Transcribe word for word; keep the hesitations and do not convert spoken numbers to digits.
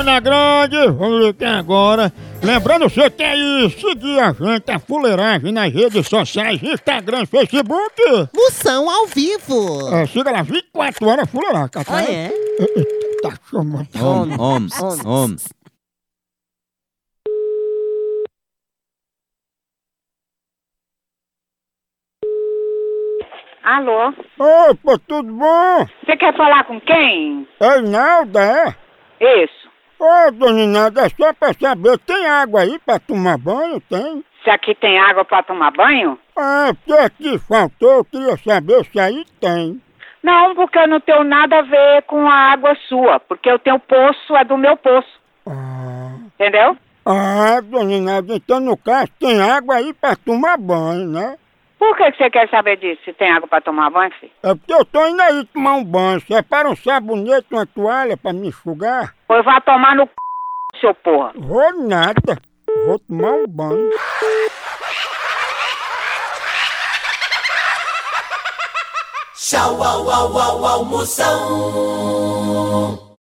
Campina Grande, vamos ver quem é agora. Lembrando, você quer ir seguir a gente, a fuleiragem nas redes sociais, Instagram, Facebook. Moção ao vivo. É, siga lá, vinte e quatro horas fuleiragem. Tá, Ah, é? tá chamando. Om, om, om. Alô? Opa, tudo bom? Você quer falar com quem? É Inalda, é? Isso. Ô, dona Inalda, é só pra saber, tem água aí pra tomar banho? Tem? Se aqui tem água pra tomar banho? Ah, porque aqui faltou, eu queria saber se aí tem. Não, porque eu não tenho nada a ver com a água sua. Porque eu tenho poço, é do meu poço. Ah, Entendeu? ah dona Inalda, então no caso tem água aí pra tomar banho, né? Por que que você quer saber disso, se tem água pra tomar banho, filho? É porque eu tô indo aí tomar um banho. Separa um sabonete, uma toalha pra me enxugar. Pois vá tomar no c... seu porra. Vou nada. Vou tomar um banho. Tchau, au, au, au, almoção.